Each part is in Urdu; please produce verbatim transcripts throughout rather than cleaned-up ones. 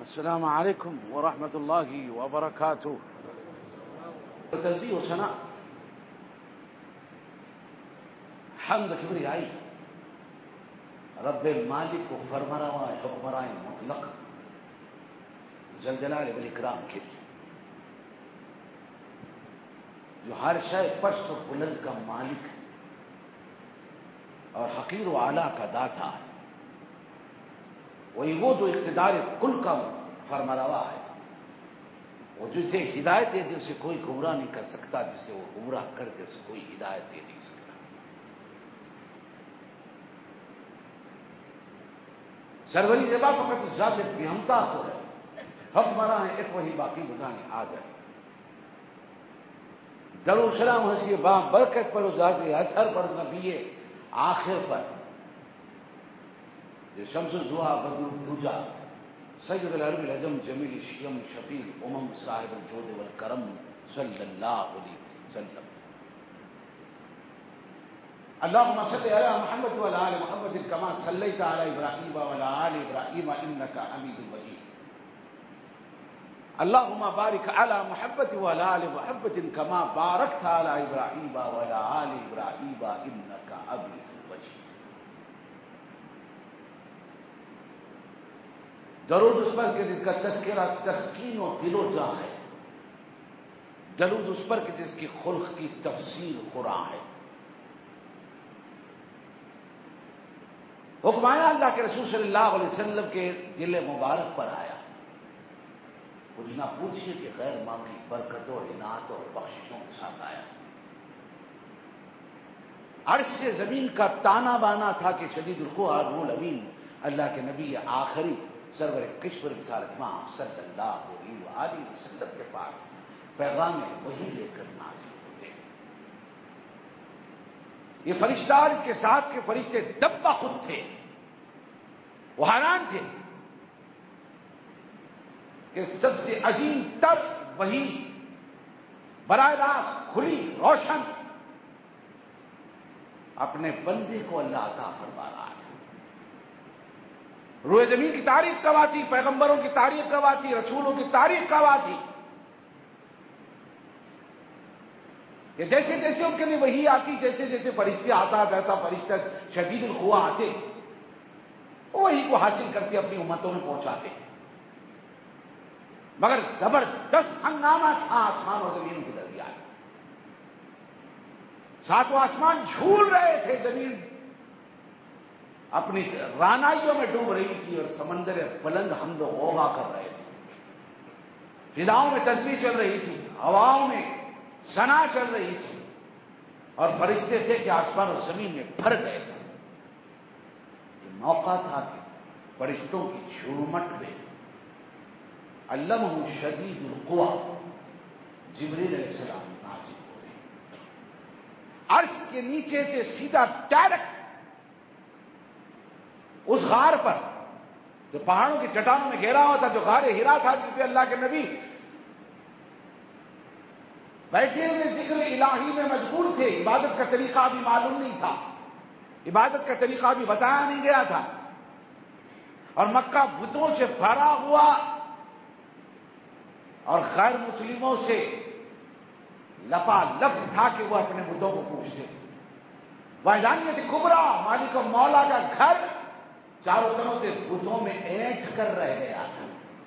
السلام علیکم ورحمۃ اللہ وبرکاتہ۔ تسبیح و ثنا حمد کبریائی رب مالک و فرمانروا حکمران مطلق ذل جلال والاکرام کے لیے، جو ہر شے پست و بلند کا مالک ہے اور حقیر و اعلیٰ کا داتا ہے، وہی وہ جو اقتدار کل کا فرمانروا ہے، وہ جسے ہدایت دے دے اسے کوئی گمراہ نہیں کر سکتا، جسے وہ گمراہ کر دے اسے کوئی ہدایت دے نہیں سکتا۔ سروری زبا فقط ذات بیہمتا ہو ہے، حکمراں ہے ایک وہی باقی بزانے آج ہے۔ درو سلام حسی با برکت پر ذات اثر پر نبی آخر پر جو شمس الضحیٰ بدر الدجا سید العرب العجم جمیل شیم شفیع امم صاحب الجود والکرم صلی اللہ علیہ وسلم۔ اللهم صل على محمد وعلى آل محمد كما صليت على ابراہیم وعلى آل ابراہیم انك حمید مجید۔ اللهم بارك على محمد وعلى آل محمد كما باركت على ابراہیم وعلى آل ابراہیم انك حمید مجید۔ درود اس پر کہ جس کا تذکرہ تسکین و دل و جاں ہے، درود اس پر کہ جس کی خلق کی تفسیر قرآن ہے۔ حکم آیا اللہ کے رسول صلی اللہ علیہ وسلم کے دل مبارک پر آیا، کچھ نہ پوچھیے کہ غیر معمولی برکتوں اور عنایت اور بخششوں کے ساتھ آیا۔ عرش سے زمین کا تانا بانا تھا کہ شدید القویٰ روح الامین اللہ کے نبی آخری سرور کشور رسالت ماں صلی اللہ علیہ وآلہ وسلم کے پاس پیغام وہی لے کر نازل ہوتے۔ یہ فرشتہ اس کے ساتھ کے فرشتے دبا خود تھے، وہ حیران تھے کہ سب سے عظیم تر وہی براہ راست کھلی روشن اپنے بندے کو اللہ عطا فرما رہا ہے۔ روئے زمین کی تاریخ گواتی، پیغمبروں کی تاریخ گواتی، رسولوں کی تاریخ گواتی کہ جیسے جیسے ان کے لیے وحی آتی، جیسے جیسے فرشتے آتا جاتا فرشتہ شدید القویٰ آتے، وہی کو حاصل کرتے اپنی امتوں میں پہنچاتے، مگر زبردست ہنگامہ تھا آسمان و زمین کے درمیان۔ ساتوں آسمان جھول رہے تھے، زمین اپنی رانائیوں میں ڈوب رہی تھی اور سمندر بلند حمد و غوغا کر رہے تھے، فضاؤں میں تسبیح چل رہی تھی، ہواؤں میں ثنا چل رہی تھی، اور فرشتے تھے کہ آسمان اور زمین میں بھر گئے تھے۔ یہ موقع تھا کہ فرشتوں کی جھومٹ میں علمہ شدید القویٰ جبریل علیہ السلام نازل ہوتے، عرش کے نیچے سے سیدھا ڈائریکٹ اس غار پر جو پہاڑوں کی چٹانوں میں گھیرا ہوا تھا، جو غار ہرا تھا جس پہ اللہ کے نبی بیٹھے ہوئے ذکر الہی میں مجبور تھے، عبادت کا طریقہ بھی معلوم نہیں تھا، عبادت کا طریقہ بھی بتایا نہیں گیا تھا، اور مکہ بتوں سے بھرا ہوا اور غیر مسلموں سے لپا لپ تھا کہ وہ اپنے بتوں کو پوچھتے تھے۔ وحدانیت کبریٰ مالک و مولا کا گھر چاروں طرف سے بتوں میں اینٹ کر رہ گیا تھا۔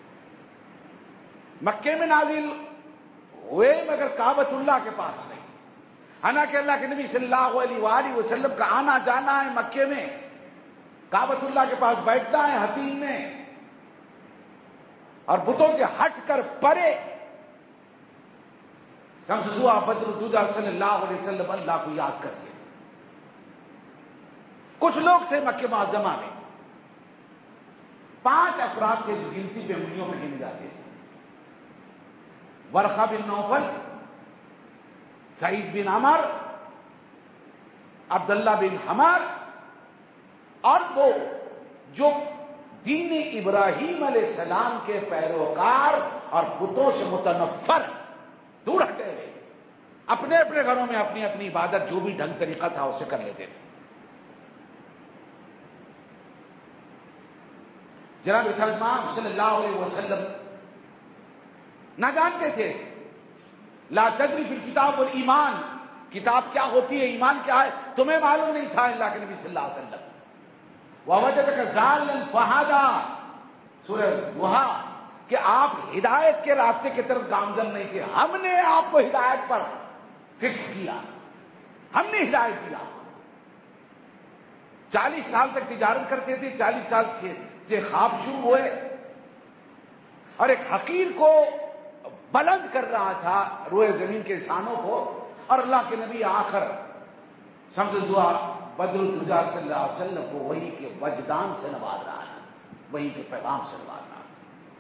مکے میں نازل ہوئے مگر کعبۃ اللہ کے پاس نہیں، حالانکہ اللہ کے نبی صلی اللہ علیہ وآلہ وسلم کا آنا جانا ہے مکے میں، کعبۃ اللہ کے پاس بیٹھتا ہے حتیم میں، اور بتوں سے ہٹ کر پرے شمس الضحیٰ بدر الدجا صلی اللہ علیہ وسلم اللہ کو یاد کرتے تھے۔ کچھ لوگ تھے مکہ معظمہ میں، پانچ افراد تھے جو گنتی پہ انگلیوں میں گن جاتے تھے، ورقہ بن نوفل، سعید بن عمر، عبداللہ بن حمار، اور وہ جو دین ابراہیم علیہ السلام کے پیروکار اور بتوں سے متنفر دور ہٹے ہوئے، اپنے اپنے گھروں میں اپنی اپنی عبادت جو بھی ڈھنگ طریقہ تھا اسے کر لیتے تھے۔ جناب سلمان صلی اللہ علیہ وسلم نہ جانتے تھے لا تدری فی الکتاب والایمان، کتاب کیا ہوتی ہے، ایمان کیا ہے، تمہیں معلوم نہیں تھا اللہ کے نبی صلی اللہ علیہ وسلم. وَوَجَدَكَ ضَالًّا فَهَدَىٰ، سورہ وہا، کہ آپ ہدایت کے راستے کی طرف گامزن نہیں تھے، ہم نے آپ کو ہدایت پر فکس کیا، ہم نے ہدایت دیا. چالیس سال تک تجارت کرتے تھے، چالیس سال سے خواب شروع ہوئے اور ایک حقیر کو بلند کر رہا تھا روئے زمین کے شانوں کو، اور اللہ کے نبی آخر شمس الضحیٰ بدر الدجا صلی اللہ علیہ وسلم کو وحی کے وجدان سے نواز رہا تھا، وحی کے پیغام سے نواز رہا تھا.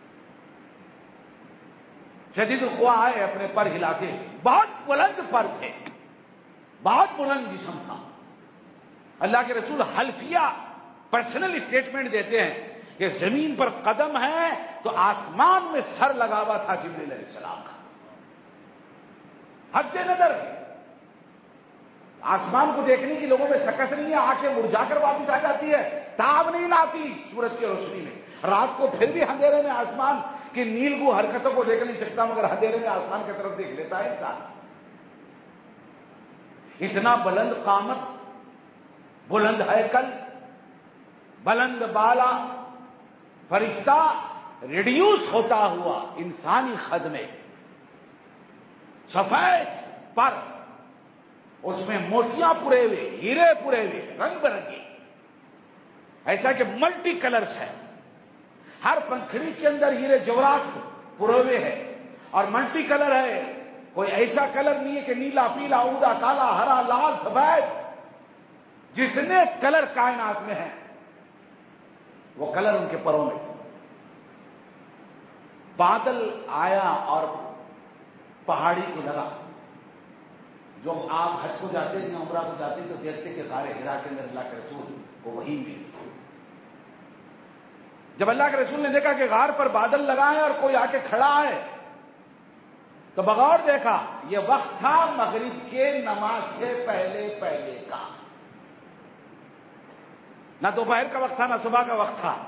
شدید القوا آئے اپنے پر ہلاتے، بہت بلند پر تھے، بہت بلند جسم تھا. اللہ کے رسول حلفیہ پرسنل اسٹیٹمنٹ دیتے ہیں کہ زمین پر قدم ہے تو آسمان میں سر لگا ہوا تھا جبریل علیہ السلام کا. حد نظر آسمان کو دیکھنے کی لوگوں میں سکت نہیں ہے، آنکھیں مرجھا کر واپس آ جاتی ہے، تاب نہیں لاتی سورج کی روشنی میں. رات کو پھر بھی اندھیرے میں آسمان کی نیل گو حرکتوں کو دیکھ نہیں سکتا، مگر اندھیرے میں آسمان کی طرف دیکھ لیتا ہے انسان. اتنا بلند قامت، بلند ہیکل، بلند بالا فرشتہ ریڈیوس ہوتا ہوا انسانی خد میں، سفید پر، اس میں موتیاں پورے ہوئے، ہیرے پورے ہوئے، رنگ برنگی، ایسا کہ ملٹی کلرز ہے. ہر پنکھڑی کے اندر ہیرے جواہرات پورے ہوئے ہیں اور ملٹی کلر ہے. کوئی ایسا کلر نہیں ہے کہ نیلا، پیلا، اودہ، کالا، ہرا، لال، سفید، جتنے کلر کائنات میں ہیں وہ کلر ان کے پروں میں تھے. بادل آیا اور پہاڑی کو لگا. جو آپ حج کو جاتے ہیں، عمرہ کو جاتے ہیں تو دیکھتے کہ غار حرا کے اندر اللہ کے رسول کو وحی ملی. جب اللہ کے رسول نے دیکھا کہ غار پر بادل لگائے اور کوئی آ کے کھڑا ہے تو بغور دیکھا، یہ وقت تھا مغرب کے نماز سے پہلے پہلے کا، نہ دوپہر کا وقت تھا نہ صبح کا وقت تھا،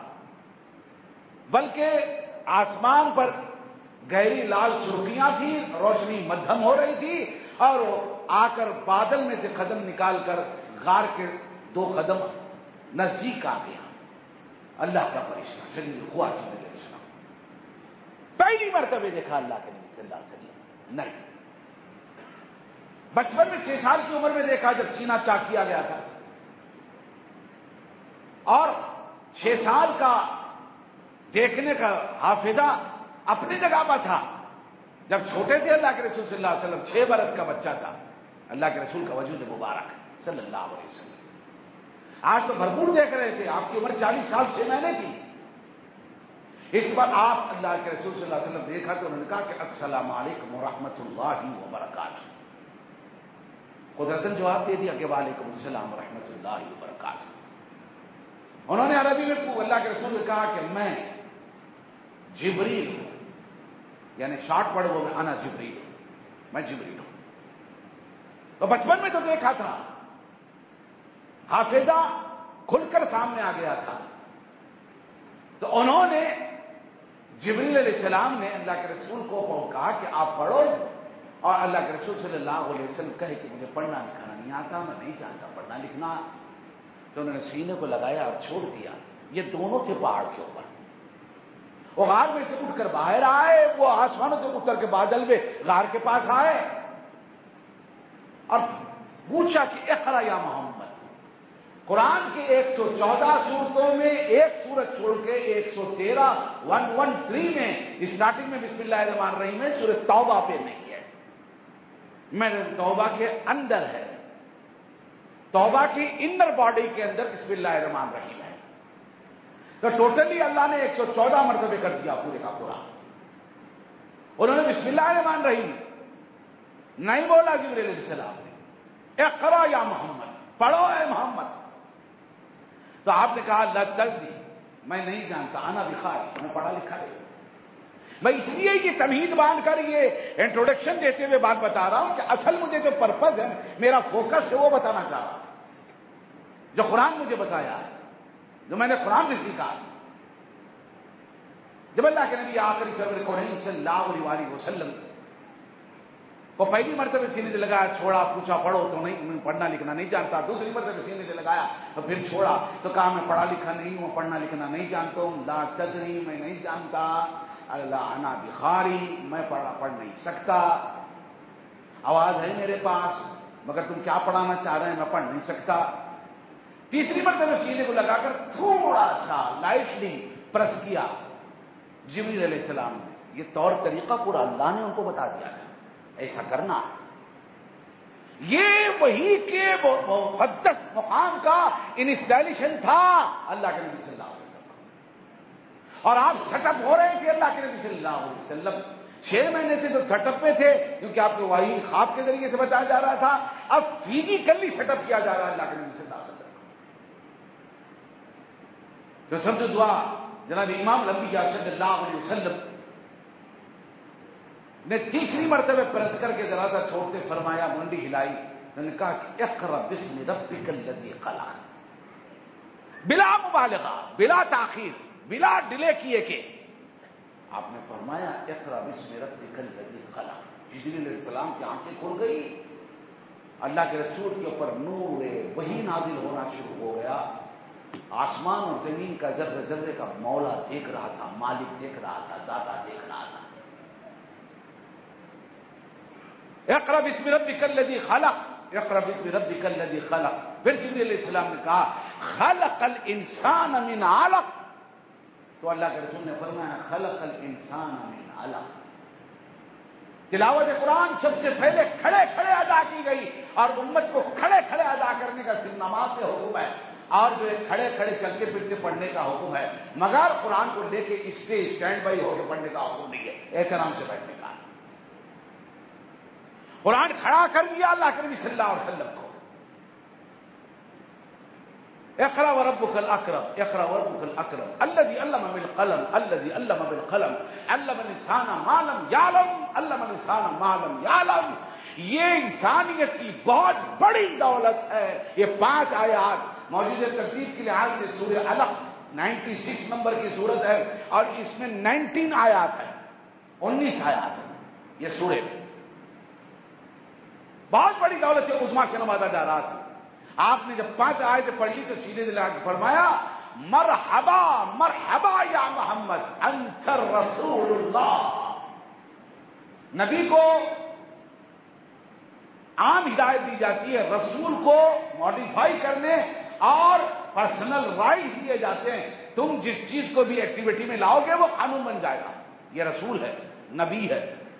بلکہ آسمان پر گہری لال سرخیاں تھیں، روشنی مدھم ہو رہی تھی، اور آ کر بادل میں سے قدم نکال کر غار کے دو قدم نزدیک آ گیا. اللہ کا فرشتہ شدید القوا جبریل علیہ السلام. پہلی مرتبہ دیکھا اللہ کے نبی صلی اللہ علیہ وسلم نہیں. بچپن میں چھ سال کی عمر میں دیکھا جب سینہ چاک کیا گیا تھا، اور چھ سال کا دیکھنے کا حافظہ اپنی جگہ پر تھا. جب چھوٹے تھے اللہ کے رسول صلی اللہ علیہ وسلم، چھ برس کا بچہ تھا، اللہ کے رسول کا وجود مبارک صلی اللہ علیہ وسلم. آج تو بھرپور دیکھ رہے تھے، آپ کی عمر چالیس سال چھ مہینے تھی. اس بار آپ اللہ کے رسول صلی اللہ علیہ وسلم دیکھا تو انہوں نے کہا کہ السلام علیکم ورحمۃ اللہ وبرکاتہ. قدرتاً جواب دے دیا کہ وعلیکم السلام ورحمۃ اللہ وبرکاتہ. انہوں نے عربی میں اللہ کے رسول نے کہا کہ میں جبریل ہوں، یعنی شارٹ پڑھ وہ میں انا جبریل ہوں، میں جبریل ہوں. تو بچپن میں تو دیکھا تھا، حافظہ کھل کر سامنے آ گیا تھا. تو انہوں نے جبریل علیہ السلام نے اللہ کے رسول کو کہا کہ آپ پڑھو، اور اللہ کے رسول صلی اللہ علیہ وسلم کہے کہ مجھے پڑھنا لکھنا نہیں آتا، میں نہیں جانتا پڑھنا لکھنا. تو انہوں نے سینے کو لگایا اور چھوڑ دیا. یہ دونوں تھے پہاڑ کے اوپر. وہ غار میں سے اٹھ کر باہر آئے، وہ آسمانوں سے اتر کے بادل میں غار کے پاس آئے اور پوچھا کہ اقرا یا محمد. قرآن کے ایک سو چودہ صورتوں میں ایک سورت چھوڑ کے ایک سو تیرہ ون ون تھری میں اسٹارٹنگ میں بسم اللہ الرحمن الرحیم میں سورۃ توبہ پہ نہیں ہے. میرے توبہ کے اندر ہے، توبہ کی انر باڈی کے اندر بسم اللہ الرحمن الرحیم ہے. تو ٹوٹلی اللہ نے ایک سو چودہ مرتبہ کر دیا پورے کا پورا. انہوں نے بسم اللہ الرحمن الرحیم نہیں بولا جبریل علیہ السلام نے، اقرا یا محمد، پڑھو اے محمد. تو آپ نے کہا لا تلدی، میں نہیں جانتا، انا بخاری، میں پڑھا لکھا ہے. میں اس لیے یہ تمہید باندھ کر یہ انٹروڈکشن دیتے ہوئے بات بتا رہا ہوں کہ اصل مجھے جو پرپز ہے، میرا فوکس ہے، وہ بتانا چاہ رہا ہوں جو قرآن مجھے بتایا ہے، جو میں نے قرآن میں سیکھا. جب اللہ کے نبی آخری سرور کونین صلی اللہ علیہ وسلم کو پہلی مرتبہ سینے سے لگایا، چھوڑا، پوچھا پڑھو تو نہیں، پڑھنا لکھنا نہیں جانتا. دوسری مرتبہ سینے سے لگایا تو پھر چھوڑا تو کہا میں پڑھا لکھا نہیں ہوں، پڑھنا لکھنا نہیں جانتا ہوں. لا تدری، میں نہیں جانتا. اللہ انا بخاری، میں پڑھا پڑھ نہیں سکتا. آواز ہے میرے پاس مگر تم کیا پڑھانا چاہ رہے ہیں میں پڑھ نہیں سکتا. تیسری مرتبہ سینے کو لگا کر تھوڑا سا لائٹلی پرس کیا. جبریل علیہ السلام نے یہ طور طریقہ پورا اللہ نے ان کو بتا دیا ہے، ایسا کرنا. یہ وہی کے مقدس مقام کا انسٹالیشن تھا اللہ کے نبی صلی اللہ علیہ وسلم. اور آپ سیٹ اپ ہو رہے تھے اللہ کے نبی صلی اللہ علیہ وسلم. چھ مہینے سے تو سیٹ اپ میں تھے کیونکہ آپ کو وحی خواب کے ذریعے سے بتایا جا رہا تھا. اب فزیکلی سیٹ اپ کیا جا رہا ہے اللہ کے نبی صلی اللہ علیہ وسلم. جو سب سے دعا جناب امام الانبیاء صلی اللہ علیہ وسلم نے تیسری مرتبہ پرس کر کے ذرا سا چھوڑتے فرمایا، منڈی ہلائی، میں نے کہا کہ اقرا بسم ربک الذی خلق، بلا مبالغہ، بلا تاخیر، بلا ڈیلے کیے کہ آپ نے فرمایا اقرا بسم ربک الذی خلق. جبریل علیہ السلام کی آنکھیں کھل گئی. اللہ کے رسول کے اوپر نور وحی نازل ہونا شروع ہو گیا. آسمان اور زمین کا ذرے ذرے کا مولا دیکھ رہا تھا، مالک دیکھ رہا تھا، داتا دیکھ رہا تھا. اقرا بسم ربک الذی خلق، اقرا بسم ربک الذی خلق. پھر جبریل علیہ السلام نے کہا خلق الانسان من علق، تو اللہ کے رسول نے فرمایا خلق الانسان من علق. تلاوت قرآن سب سے پہلے کھڑے کھڑے ادا کی گئی اور امت کو کھڑے کھڑے ادا کرنے کا صرف نماز سے حکم ہے، اور جو ہے کھڑے کھڑے چلتے پھرتے پڑھنے کا حکم ہے، مگر قرآن کو لے کے اس پہ اسٹینڈ بائی ہو کے پڑھنے کا حکم نہیں ہے، احترام سے بیٹھنے کا. قرآن کھڑا کر دیا اللہ کے نبی صلی اللہ علیہ وسلم کو. اقرا وربک الاکرم، اقرا وربک الاکرم الذی علم بالقلم، الذی علم بالقلم علم الانسان ما لم یعلم، علم الانسان ما لم یعلم. یہ انسانیت کی بہت بڑی دولت ہے. یہ پانچ آیات موجودہ ترتیب کے لحاظ سے سورہ علق نائنٹی سکس نمبر کی سورت ہے اور اس میں نائنٹین آیات ہے، انیس آیات ہے. یہ سورہ بہت بڑی دولت عظما سے نوازا جا رہا تھا. آپ نے جب پانچ آیتیں پڑھ لی تو سیدھے دل آ کے فرمایا مرحبا مرحبا یا محمد انت رسول اللہ. نبی کو عام ہدایت دی جاتی ہے، رسول کو ماڈیفائی کرنے اور پرسنل رائٹس دیے جاتے ہیں. تم جس چیز کو بھی ایکٹیویٹی میں لاؤ گے وہ قانون بن جائے گا. یہ رسول ہے، نبی ہے.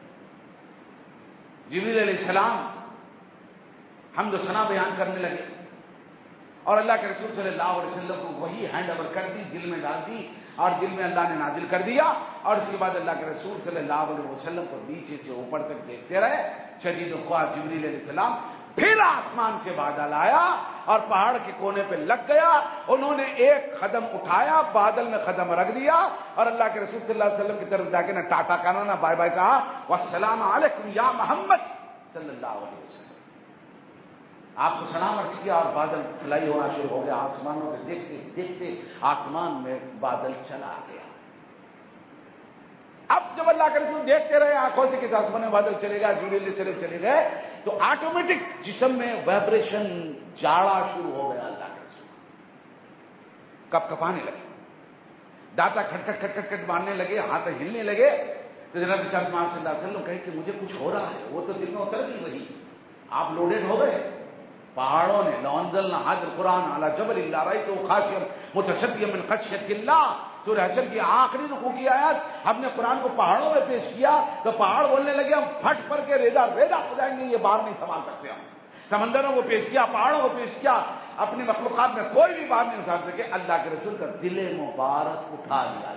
جبریل علیہ السلام حمد و ثنا بیان کرنے لگے اور اللہ کے رسول صلی اللہ علیہ وسلم کو وہی ہینڈ اوور کر دی، دل میں ڈال دی اور دل میں اللہ نے نازل کر دیا. اور اس کے بعد اللہ کے رسول صلی اللہ علیہ وسلم کو نیچے سے اوپر تک دیکھتے رہے. شدید الخواہ جبریل علیہ السلام پھر آسمان سے بادل آیا اور پہاڑ کے کونے پہ لگ گیا. انہوں نے ایک قدم اٹھایا، بادل میں قدم رکھ دیا اور اللہ کے رسول صلی اللہ علیہ وسلم کی طرف جا کے نہ ٹاٹا کہا نہ بائے بائے کہا، والسلام علیکم یا محمد صلی اللہ علیہ وسلم. آپ کو سلام عرض کیا اور بادل فلائی ہونا شروع ہو گیا. آسمانوں کو دیکھتے دیکھتے آسمان میں بادل چلا گیا. اب جب اللہ کے رسول دیکھتے رہے آنکھوں سے کہ آسمان میں بادل چلے گا، جبریل چلے چلے گئے تو آٹومیٹک جسم میں وائبریشن جاڑا شروع ہو گیا. اللہ کے رسول کپ کپانے لگے، داتا کھٹ کھٹ کھٹ کھٹ کھٹ مارنے لگے، ہاتھ ہلنے لگے. تو جناب صلی اللہ علیہ وسلم کہے کہ مجھے کچھ ہو رہا ہے. وہ تو دل میں اتر گئی وہی، آپ لوڈیڈ ہو گئے. پہاڑوں نے لانزلنا حاضر قرآن علی جبل اللہ رأیتہ خاشعا متصدعا من خشیۃ اللہ. سورہ حشر کی آخری رکوع کی آیات ہم نے قرآن کو پہاڑوں میں پیش کیا تو پہاڑ بولنے لگے ہم پھٹ پڑ کے ریزا ریزا ہو جائیں گے، یہ بار نہیں سنبھال سکتے. ہم سمندروں کو پیش کیا، پہاڑوں کو پیش کیا، اپنی مخلوقات میں کوئی بھی بار نہیں سنبھال سکے. اللہ کے رسول کا دل مبارک اٹھا لیا.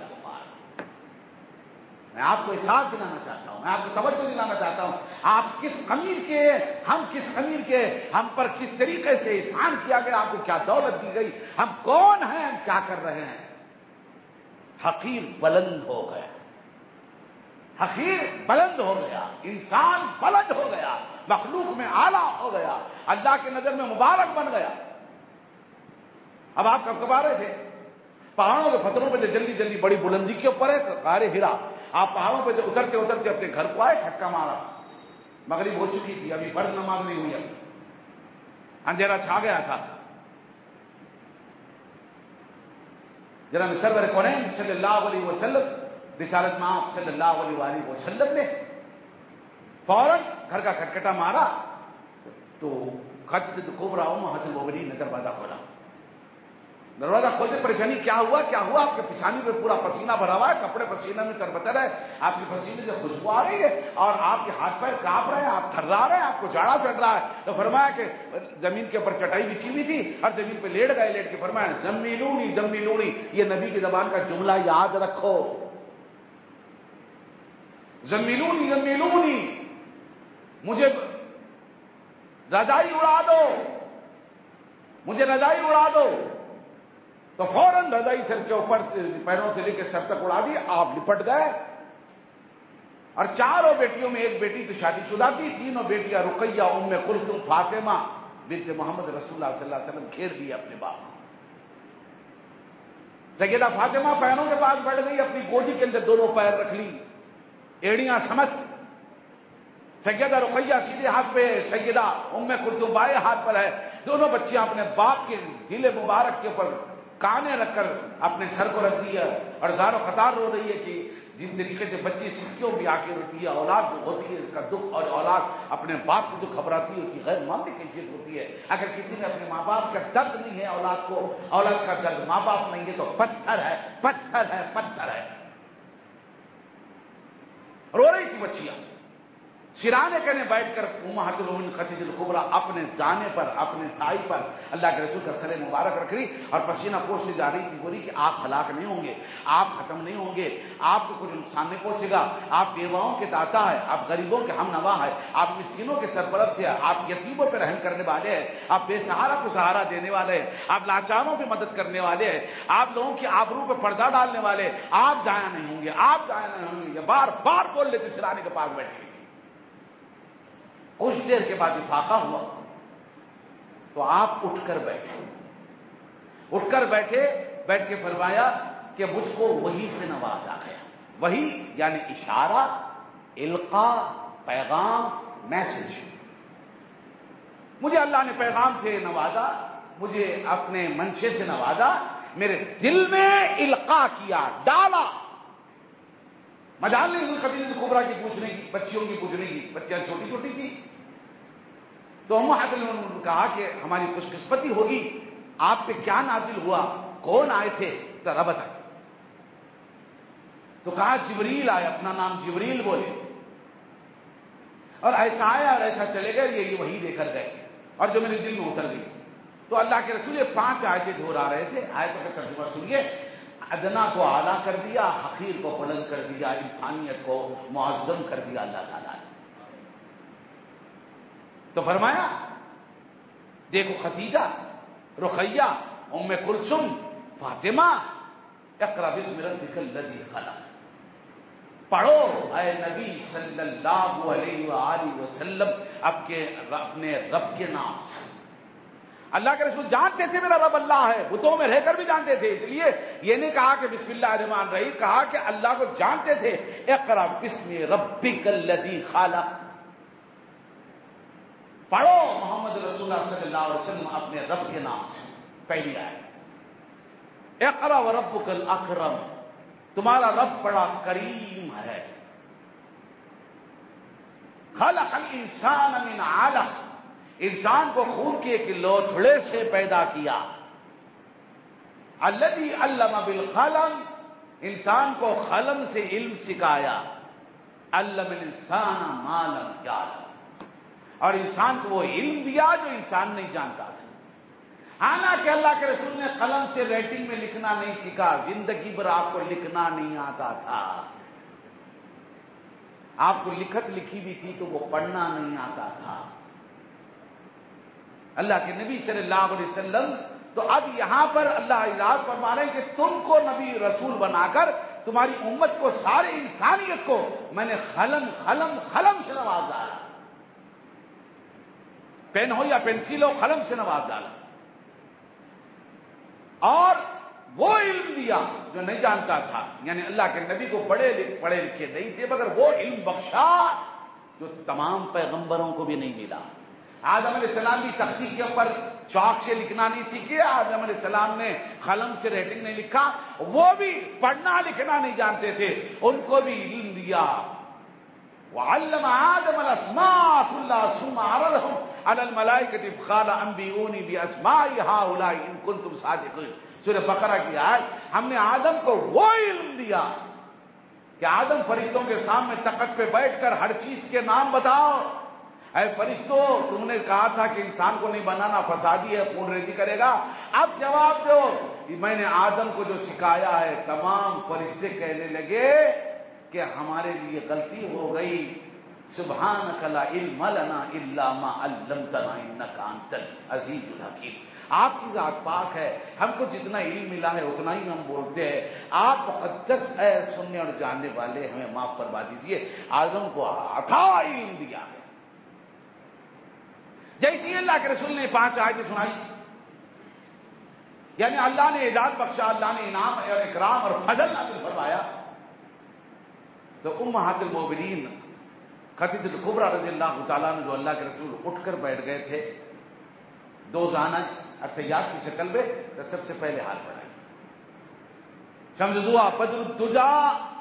میں آپ کو احساس دلانا چاہتا ہوں، میں آپ کو توجہ دلانا چاہتا ہوں، آپ کس خمیر کے، ہم کس خمیر کے، ہم پر کس طریقے سے احسان کیا گیا، آپ کو کیا دولت دی گئی، ہم کون ہیں، ہم کیا کر رہے ہیں. حقیر بلند ہو گیا، حقیر بلند ہو گیا، انسان بلند ہو گیا، مخلوق میں اعلیٰ ہو گیا، اللہ کی نظر میں مبارک بن گیا. اب آپ کب کب آ رہے تھے؟ پہاڑوں کے پتھروں پہ جو جلدی جلدی بڑی بلندی کے اوپر ہے غار ہرا، آپ پہاڑوں پہ جو اترتے اترتے اپنے گھر کو آئے، ٹھٹکا مارا، مغرب ہو چکی تھی، ابھی فرض نماز نہیں ہوئی، اب اندھیرا چھا گیا تھا۔ جناب سرور کونین صلی اللہ علیہ وسلم، رسالت مآب صلی اللہ علیہ وآلہ وسلم نے فوراً گھر کا کھٹکھٹا مارا تو خدیجہ کبریٰ امہات المؤمنین نے دروازہ کھولا۔ دروازہ کھولتے پریشانی کیا ہوا کیا ہوا، آپ کے پیشانی پہ پورا پسینہ بھرا ہوا ہے، کپڑے پسینہ میں تربتر ہے، آپ کی پسینے سے خوشبو آ رہی ہے اور آپ کے ہاتھ پیر کانپ رہے ہیں، آپ تھرا رہے ہیں، آپ کو جاڑا چڑھ رہا ہے۔ تو فرمایا کہ زمین کے اوپر چٹائی بچھی ہوئی تھی اور زمین پہ لیٹ گئے، لیٹ کے فرمایا زمیلونی زمیلونی، یہ نبی کی زبان کا جملہ یاد رکھو، زمیلونی زمیلونی، مجھے رضائی اڑا دو، مجھے رضائی اڑا دو۔ تو فوراً رضائی سر کے اوپر پیروں سے لے کے سر تک اڑا دی، آپ لپٹ گئے۔ اور چاروں بیٹیوں میں ایک بیٹی تو شادی شدہ تھی، تینوں بیٹیاں رقیہ، ام کلثوم، فاطمہ بنت محمد رسول اللہ صلی اللہ علیہ وسلم گھیر دی اپنے باپ۔ سیدہ فاطمہ پیروں کے پاس بیٹھ گئی، اپنی گودی کے اندر دونوں پیر رکھ لی، ایڑیاں سمت۔ سیدہ رقیہ سیدھے ہاتھ پہ، سیدہ ام کلثوم بائیں ہاتھ پر ہے، دونوں بچیاں اپنے باپ کے دل مبارک کے اوپر کانے رکھ کر اپنے سر کو رکھ دیا اور زار و قطار رو رہی ہے کہ جس طریقے سے بچی سسکیوں بھی آ کے روتی ہے، اولاد جو ہوتی ہے اس کا دکھ، اور اولاد اپنے باپ سے جو گھبراتی ہے اس کی غیر معمولی کیفیت ہوتی ہے۔ اگر کسی نے اپنے ماں باپ کا درد نہیں ہے اولاد کو، اولاد کا درد ماں باپ نہیں ہے تو پتھر ہے، پتھر ہے، پتھر ہے۔ رو رہی تھی بچیاں، سرانے کنے بیٹھ کر امہات المؤمنین خدیجہ کبریٰ اپنے جانے پر، اپنے تھائی پر اللہ کے رسول کا سر مبارک رکھ رہی اور پسینہ پوچھنے جا رہی تھی، بولی کہ آپ ہلاک نہیں ہوں گے، آپ ختم نہیں ہوں گے، آپ کو کچھ نقصان نہیں پہنچے گا، آپ بیواؤں کے داتا ہے، آپ غریبوں کے ہم نوا ہے، آپ مسکینوں کے سرپرست ہیں، آپ یتیموں پہ رحم کرنے والے ہیں، آپ بے سہارا کو سہارا دینے والے ہیں، آپ لاچاروں پہ مدد کرنے والے ہیں، آپ لوگوں کی آبرو پہ پردہ ڈالنے والے، آپ ضائع نہیں ہوں گے، آپ ضائع نہیں ہوں گے، بار بار بول لیتے سرانے کے پاس بیٹھے۔ کچھ دیر کے بعد افاقہ ہوا تو آپ اٹھ کر بیٹھے، اٹھ کر بیٹھے، بیٹھ کے فرمایا کہ مجھ کو وحی سے نوازا گیا۔ وحی یعنی اشارہ، القاء، پیغام، میسج۔ مجھے اللہ نے پیغام سے نوازا، مجھے اپنے منشے سے نوازا، میرے دل میں القاء کیا، ڈالا۔ مجال نہیں خدیجہ کبریٰ کی پوچھنے کی، بچیوں کی پوچھنے کی، بچیاں چھوٹی چھوٹی تھی۔ تو امہات المؤمنین نے کہا کہ ہماری خوش قسمتی ہوگی، آپ پہ کیا نازل ہوا، کون آئے تھے، ذرا بتائیں۔ تو کہا جبریل آئے، اپنا نام جبریل بولے، اور ایسا آیا اور ایسا چلے گئے، یہ وحی دے کر گئے اور جو میرے دل میں اتر گئی۔ تو اللہ کے رسول یہ پانچ آیتیں دہرا رہے تھے، آیتوں کا ترجمہ سنیے۔ ادنا کو اعلیٰ کر دیا، حقیر کو بلند کر دیا، انسانیت کو معظم کر دیا اللہ تعالیٰ نے۔ تو فرمایا دیکھو خدیجہ، رقیہ، ام کلثوم، فاطمہ، اقرأ بسم ربک الذی خلق، پڑھو اے نبی صلی اللہ علیہ وآلہ وسلم اپنے رب کے نام سے۔ اللہ کے رسول جانتے تھے میرا رب اللہ ہے، بتوں میں رہ کر بھی جانتے تھے، اس لیے یہ نہیں کہا کہ بسم اللہ الرحمن الرحیم، کہا کہ اللہ کو جانتے تھے۔ اقرأ بسم ربک الذی خلق، پڑھو محمد رسول اللہ صلی اللہ علیہ وسلم اپنے رب کے نام سے۔ پہلی آیت، اقرأ وربک الاکرم، تمہارا رب بڑا کریم ہے۔ خلق الانسان من علق، انسان کو خون کے ایک لوتھڑے سے پیدا کیا۔ الذی علم بالقلم، انسان کو قلم سے علم سکھایا۔ علم الانسان ما لم یعلم، اور انسان کو وہ علم دیا جو انسان نہیں جانتا تھا۔ حالانکہ اللہ کے رسول نے قلم سے رائٹنگ میں لکھنا نہیں سیکھا، زندگی بھر آپ کو لکھنا نہیں آتا تھا، آپ کو لکھت لکھی بھی تھی تو وہ پڑھنا نہیں آتا تھا۔ اللہ کے نبی صلی اللہ علیہ وسلم، تو اب یہاں پر اللہ اعزاز فرما رہے ہیں کہ تم کو نبی رسول بنا کر تمہاری امت کو، سارے انسانیت کو میں نے قلم قلم قلم سے نواز ڈالا، پین ہو یا پینسل ہو، قلم سے نواز ڈالا۔ اور وہ علم دیا جو نہیں جانتا تھا، یعنی اللہ کے نبی کو بڑے پڑھے لکھے نہیں تھے مگر وہ علم بخشا جو تمام پیغمبروں کو بھی نہیں ملا۔ آدم علیہ السلام بھی تختی کے اوپر چاک سے لکھنا نہیں سیکھے، آدم علیہ السلام نے قلم سے رائٹنگ نہیں لکھا، وہ بھی پڑھنا لکھنا نہیں جانتے تھے، ان کو بھی علم دیا۔ وعلم آدم الاسماء كلها ثم عرضهم على الملائكة فقال انبئوني باسماء هؤلاء ان كنتم صادقين۔ سورہ بقرہ کی آیت، ہم نے آدم کو وہ علم دیا کہ آدم فرشتوں کے سامنے تخت پہ بیٹھ کر ہر چیز کے نام بتاؤ۔ اے فرشتوں، تم نے کہا تھا کہ انسان کو نہیں بنانا، فسادی ہے، خون ریزی کرے گا، اب جواب دو۔ میں نے آدم کو جو سکھایا ہے، تمام فرشتے کہنے لگے کہ ہمارے لیے غلطی ہو گئی، سبحانک لا علم لنا الا ما علمتنا انک انت العزیز الحکیم۔ آپ کی ذات پاک ہے، ہم کو جتنا علم ملا ہے اتنا ہی ہم بولتے ہیں، آپ مقدس ہے، سننے اور جاننے والے، ہمیں معاف فرما دیجئے۔ آدم کو عطا علم دیا ہے۔ جیسی اللہ کے رسول نے پانچ آیتیں سنائی، یعنی اللہ نے اعزاز بخشا، اللہ نے انعام اور اکرام اور فضل نازل فرمایا، تو امہات المومنین خدیجہ الکبریٰ رضی اللہ تعالیٰ نے جو اللہ کے رسول اٹھ کر بیٹھ گئے تھے، دو زانہ اتحیات کی شکل میں، تو سب سے پہلے حال پڑھائی۔ شمس ضحیٰ بدر الدجا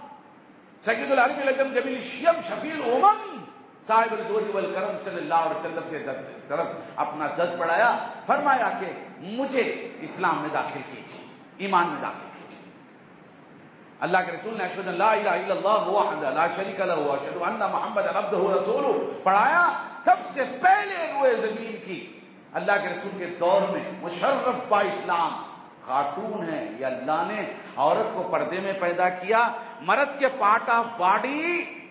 سید العرب العجم جمیل الشیم شفیع الامم صاحب الجود والکرم صلی اللہ علیہ وسلم کے طرف اپنا درد پڑھایا، فرمایا کہ مجھے اسلام میں داخل کیجیے، ایمان میں داخل کیجیے۔ اللہ کے رسول نے اشہد ان لا الہ الا اللہ وحدہ لا شریک لہ واشہد ان محمدا عبدہ ورسولہ پڑھایا۔ سب سے پہلے روئے زمین کی اللہ کے رسول کے دور میں مشرف با اسلام خاتون ہے، یہ اللہ نے عورت کو پردے میں پیدا کیا، مرد کے پارٹ آف باڈی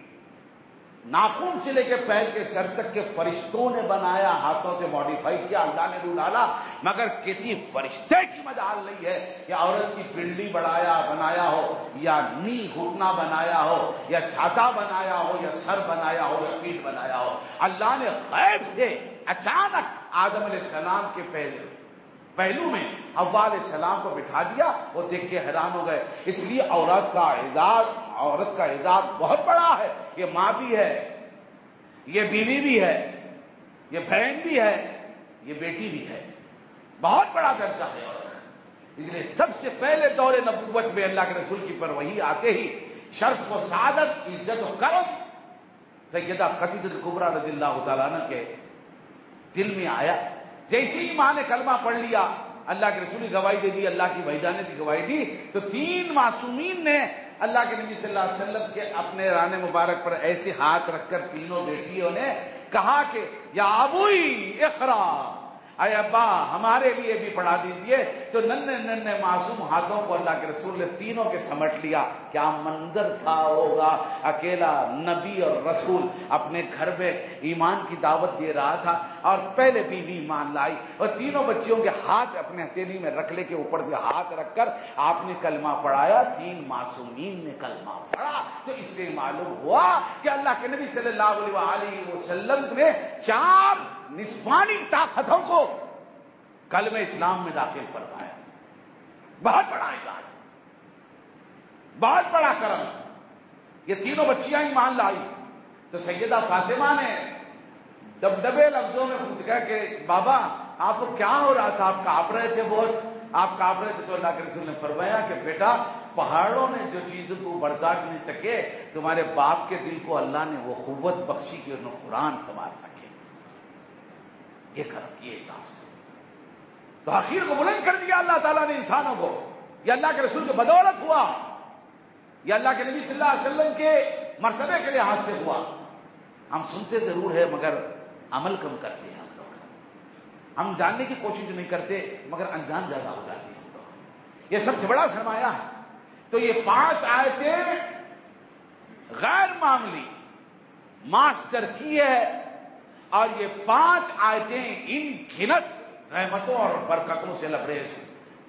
ناخن سے لے کے پیر کے سر تک کے فرشتوں نے بنایا، ہاتھوں سے ماڈیفائی کیا، اللہ نے رو ڈالا، مگر کسی فرشتے کی مجال نہیں ہے کہ عورت کی پنڈلی بڑھایا بنایا ہو، یا نی گھٹنا بنایا ہو، یا چھاتا بنایا ہو، یا سر بنایا ہو، یا پیٹھ بنایا ہو۔ اللہ نے غیب سے اچانک آدم علیہ السلام کے پہلو پہلو میں حوا علیہ السلام کو بٹھا دیا، وہ دیکھ کے حیران ہو گئے۔ اس لیے عورت کا اعزاز عورت کا اعزاز بہت بڑا ہے، یہ ماں بھی ہے، یہ بیوی بھی ہے، یہ بہن بھی ہے، یہ بیٹی بھی ہے، بہت بڑا درجہ ہے عورت۔ اس لیے سب سے پہلے دور نبوت میں اللہ کے رسول کی پر وحی آتے ہی شرف و سعادت، عزت و کرم سیدہ خدیجہ الکبریٰ رضی اللہ تعالیٰ عنہ کے دل میں آیا۔ جیسے ہی ماں نے کلمہ پڑھ لیا، اللہ کے رسول کی گواہی دے دی، اللہ کی وحدانیت کی گواہی دی، تو تین معصومین نے اللہ کے نبی صلی اللہ علیہ وسلم کے اپنے رانے مبارک پر ایسے ہاتھ رکھ کر تینوں بیٹیوں نے کہا کہ یا ابوئی اقرا، اے ابا ہمارے لیے بھی پڑھا دیجئے۔ تو ننھے ننھے معصوم ہاتھوں کو اللہ کے رسول نے تینوں کے سمٹ لیا۔ کیا منظر تھا ہوگا، اکیلا نبی اور رسول اپنے گھر میں ایمان کی دعوت دے رہا تھا، اور پہلے بیوی ایمان لائی، اور تینوں بچیوں کے ہاتھ اپنے ہتھیلی میں رکھ لے کے اوپر سے ہاتھ رکھ کر آپ نے کلمہ پڑھایا، تین معصومین نے کلمہ پڑھا۔ تو اس سے معلوم ہوا کہ اللہ کے نبی صلی اللہ علیہ وسلم نے چار نسوانی طاقتوں کو کلمہ اسلام میں داخل فرمایا۔ بہت بڑا اعزاز، بہت بڑا کرم۔ یہ تینوں بچیاں ایمان لائی تو سیدہ فاطمہ نے دبدبے لفظوں میں پوچھ گیا کہ بابا آپ کو کیا ہو رہا تھا، آپ کانپ رہے تھے بہت، آپ کانپ رہے تھے۔ تو اللہ کے رسول نے فرمایا کہ بیٹا پہاڑوں نے جو چیز تو برداشت نہیں سکے، تمہارے باپ کے دل کو اللہ نے وہ قوت بخشی کہ انہوں قرآن سنبھال سکے۔ یہ کرم، یہ احساس، تو آخر کو بلند کر دیا اللہ تعالیٰ نے انسانوں کو۔ یہ اللہ کے رسول کی بدولت ہوا، یہ اللہ کے نبی صلی اللہ علیہ وسلم کے مرتبے کے لحاظ سے ہوا۔ ہم سنتے ضرور ہے مگر عمل کم کرتے ہیں ہم لوگ، ہم جاننے کی کوشش نہیں کرتے مگر انجان زیادہ ہو جاتے ہیں ہم لوگ۔ یہ سب سے بڑا سرمایہ ہے۔ تو یہ پانچ آیتیں غیر معمولی ماسٹر کی ہے، اور یہ پانچ آیتیں ان گنت رحمتوں اور برکتوں سے لبریز ہیں۔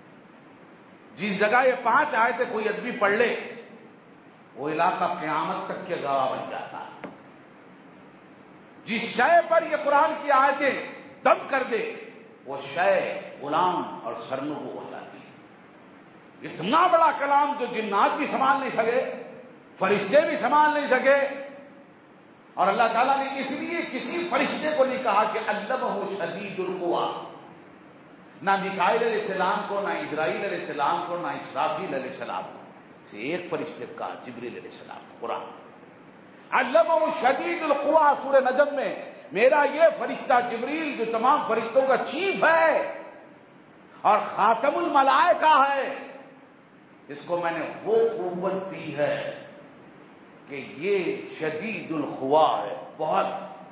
جس جگہ یہ پانچ آیتیں کوئی آدمی پڑھ لے، وہ علاقہ قیامت تک کے گواہ بن جاتا ہے۔ جس شے پر یہ قرآن کی آیتیں دم کر دے، وہ شے غلام اور سرنگو ہو جاتی ہے۔ اتنا بڑا کلام جو جنات بھی سنبھال نہیں سکے، فرشتے بھی سنبھال نہیں سکے، اور اللہ تعالیٰ نے اس لیے کسی فرشتے کو نہیں کہا کہ علمہ شدید القویٰ، نہ میکائیل علیہ السلام کو، نہ اسرائیل علیہ السلام کو، نہ اسرافیل علیہ السلام کو، ایک فرشتے کا جبریل علیہ السلام کو قرآن علمہ شدید القویٰ سورہ نجم میں، میرا یہ فرشتہ جبریل جو تمام فرشتوں کا چیف ہے اور خاتم الملائکہ ہے، اس کو میں نے وہ قوت دی ہے کہ یہ شدید القویٰ ہے، بہت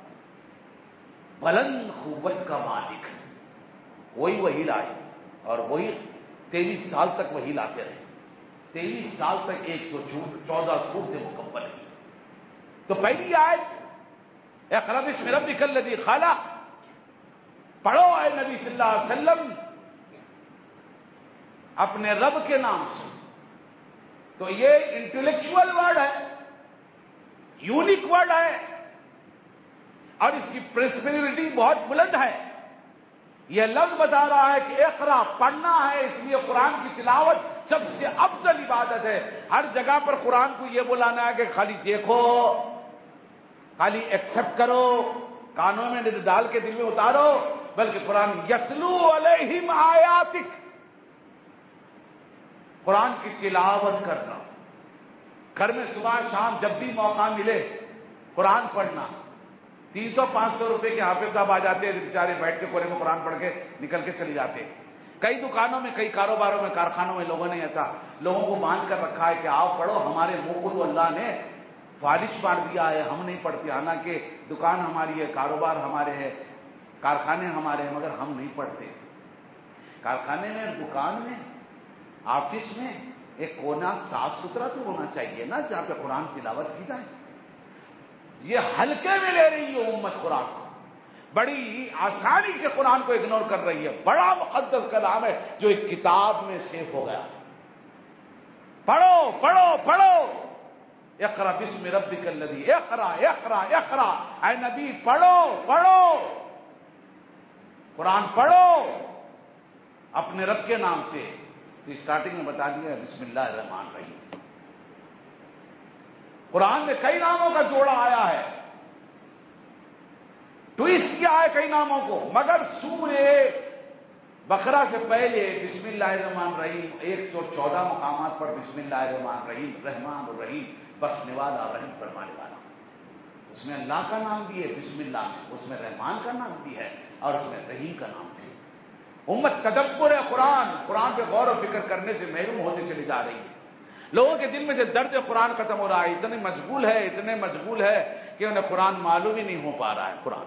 بلند قوت کا مالک ہے، وہی وہی لائے اور وہی تیئیس سال تک وہی لاتے رہے، تیئیس سال تک ایک سو چودہ صورتیں مکمل ہوئی۔ تو پہلی آیت اقرأ باسم ربک الذی خلق، پڑھو اے نبی صلی اللہ علیہ وسلم اپنے رب کے نام سے۔ تو یہ انٹلیکچوئل ورڈ ہے، یونیک ورڈ ہے، اور اس کی پرسپیرٹی بہت بلند ہے۔ یہ لفظ بتا رہا ہے کہ اقرا پڑھنا ہے، اس لیے قرآن کی تلاوت سب سے افضل عبادت ہے۔ ہر جگہ پر قرآن کو یہ بلانا ہے کہ خالی دیکھو، خالی ایکسپٹ کرو، کانوں میں ڈال کے دل میں اتارو، بلکہ قرآن یتلو علیہم آیاتک، قرآن کی تلاوت کرنا، گھر میں صبح شام جب بھی موقع ملے قرآن پڑھنا۔ تین سو پانچ سو روپے کے حافظ صاحب آ جاتے ہیں بیچارے، بیٹھ کے کونے میں قرآن پڑھ کے نکل کے چلے جاتے ہیں۔ کئی دکانوں میں، کئی کاروباروں میں، کارخانوں میں لوگوں نے ایسا لوگوں کو باندھ کر رکھا ہے کہ آؤ پڑھو، ہمارے منہ کو تو اللہ نے فالش مار دیا ہے، ہم نہیں پڑھتے، حالانکہ دکان ہماری ہے، کاروبار ہمارے ہیں، کارخانے ہمارے ہیں، مگر ہم نہیں پڑھتے۔ کارخانے میں، دکان میں، آفس میں ایک کونا صاف ستھرا تو ہونا چاہیے نا جہاں پہ قرآن تلاوت کی جائے۔ یہ ہلکے میں لے رہی ہے امت قرآن کو، بڑی آسانی سے قرآن کو اگنور کر رہی ہے۔ بڑا مقدس کلام ہے جو ایک کتاب میں سیف ہو گیا۔ پڑھو پڑھو پڑھو، اقرأ باسم ربک الذی، اقرأ اقرأ اقرأ، اے نبی پڑھو پڑھو، قرآن پڑھو اپنے رب کے نام سے۔ تو اسٹارٹنگ میں بتا دیا بسم اللہ الرحمن الرحیم۔ قرآن میں کئی ناموں کا جوڑا آیا ہے، ٹویسٹ کیا ہے کئی ناموں کو، مگر سورہ بقرہ سے پہلے بسم اللہ الرحمن الرحیم ایک سو چودہ مقامات پر بسم اللہ الرحمن الرحیم، رحمان الرحیم، بخشنے والا، رحم فرمانے والا۔ اس میں اللہ کا نام بھی ہے بسم اللہ میں، اس میں رحمان کا نام بھی ہے اور اس میں رحیم کا نام بھی ہے۔ امت تدبر ہے قرآن، قرآن پہ غور و فکر کرنے سے محروم ہوتے چلی جا رہی ہے۔ لوگوں کے دل میں جو درد قرآن ختم ہو رہا ہے، اتنے مشغول ہے اتنے مشغول ہے کہ انہیں قرآن معلوم ہی نہیں ہو پا رہا ہے۔ قرآن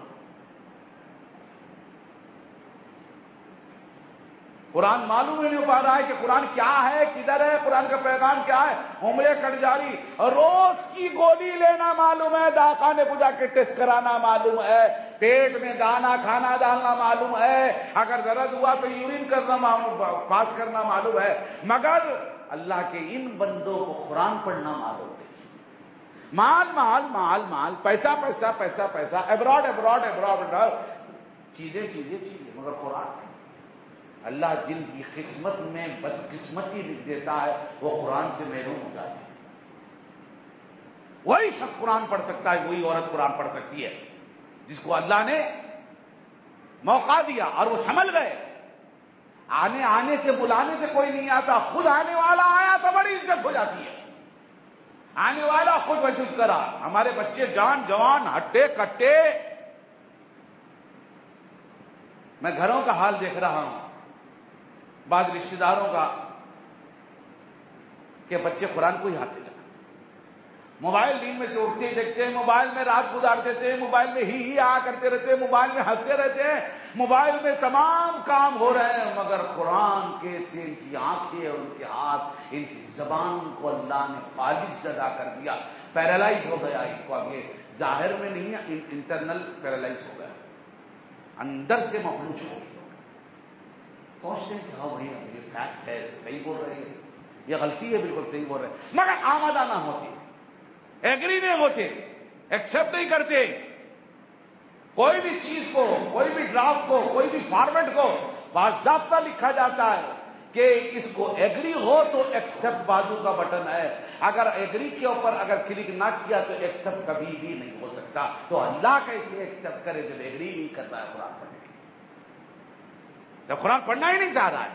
قرآن معلوم ہی نہیں ہو پا رہا ہے کہ قرآن کیا ہے، کدھر ہے، قرآن کا پیغام کیا ہے۔ عمریں کٹ جاری، اور روز کی گولی لینا معلوم ہے، داخانے کو جا کے ٹیسٹ کرانا معلوم ہے، پیٹ میں دانا کھانا ڈالنا معلوم ہے، اگر درد ہوا تو یورین کرنا پاس کرنا معلوم ہے، مگر اللہ کے ان بندوں کو قرآن پڑھنا معلوم ہے۔ مال مال مال مال، پیسہ پیسہ پیسہ پیسہ، ابراڈ ابراڈ ابراڈ، چیزیں چیزیں چیزیں، مگر قرآن اللہ جن کی قسمت میں بدقسمتی لکھ دیتا ہے وہ قرآن سے محروم ہو جاتے ہیں۔ وہی شخص قرآن پڑھ سکتا ہے، وہی عورت قرآن پڑھ سکتی ہے جس کو اللہ نے موقع دیا اور وہ سنبھل گئے۔ آنے آنے سے، بلانے سے کوئی نہیں آتا، خود آنے والا آیا تو بڑی عزت ہو جاتی ہے۔ آنے والا خود وجود کرا۔ ہمارے بچے جان جوان ہٹے کٹے، میں گھروں کا حال دیکھ رہا ہوں، بعض رشتہ داروں کا، کہ بچے قرآن کو ہی ہاتھ نہیں لگاتے، موبائل دن میں سے اٹھتے ہی دیکھتے ہیں، موبائل میں رات گزار دیتے ہیں، موبائل میں ہی ہی آ کرتے رہتے ہیں، موبائل میں ہنستے رہتے ہیں، موبائل میں تمام کام ہو رہے ہیں، مگر قرآن کے سے ان کی آنکھیں اور ان کے ہاتھ، ان کی زبان کو اللہ نے خالص ادا کر دیا، پیرالائز ہو گیا۔ ان کو اب یہ ظاہر میں نہیں ہے، انٹرنل پیرالائز ہو گیا، اندر سے مفلوج ہو گیا۔ سوچتے ہیں کہ ہاں بھائی یہ فیکٹ ہے، صحیح بول رہے ہیں، یہ غلطی ہے، بالکل صحیح بول رہے ہیں، مگر آمادہ نہ ہوتے، ایگری نہیں ہوتے، ایکسپٹ نہیں کرتے۔ کوئی بھی چیز کو، کوئی بھی ڈرافٹ کو، کوئی بھی فارمیٹ کو باضابطہ لکھا جاتا ہے، کہ اس کو ایگری ہو تو ایکسپٹ بازو کا بٹن ہے، اگر ایگری کے اوپر اگر کلک نہ کیا تو ایکسپٹ کبھی بھی نہیں ہو سکتا. تو اللہ کیسے ایکسپٹ کرے جب ایگری نہیں کرتا ہے قرآن پڑھنے کے لیے، جب قرآن پڑھنا ہی نہیں چاہ رہا ہے.